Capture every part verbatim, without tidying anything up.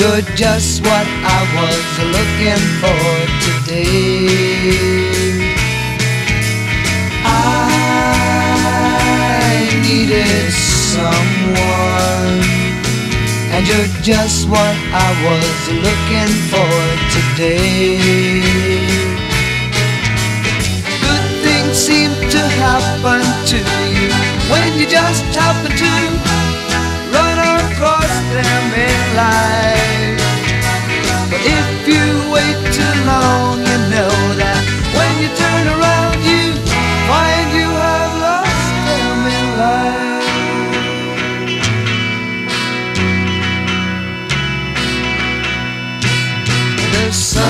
You're just what I was looking for today. I needed someone, and you're just what I was looking for today. Good things seem to happen to you when you just happen to run across them in life. But if you wait too long, you know that when you turn around, you find you have lost them in life. The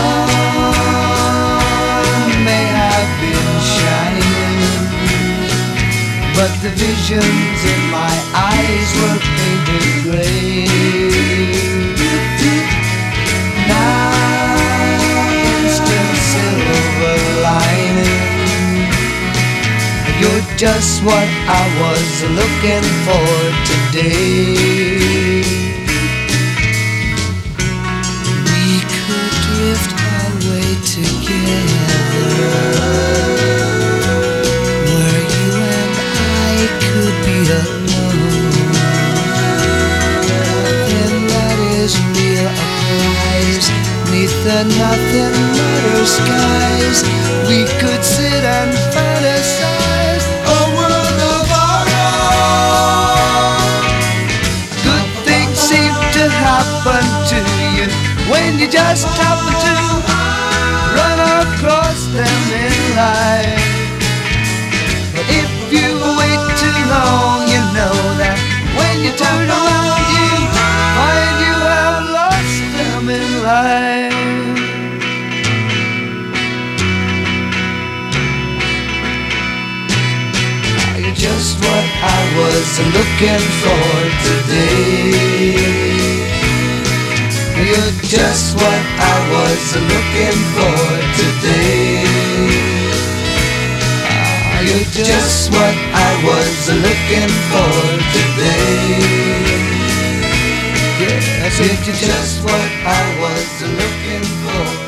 sun may have been shining, but the visions in my eyes were painted gray. Now instead of silver lining, you're just what I was looking for today. We could drift away together, where you and I could be alone. Nothing that is real applies, neath the nothing matter skies. We could sit and fantasize a world of our own. Good things seem to happen to you when you just happen to run across them in life. But if you wait too long, you know that when you turn around, you find you have lost them in life. You're just what I was looking for today. You're just what I was looking for today. You're just what I was looking for today. Yeah, you're just what I was looking for.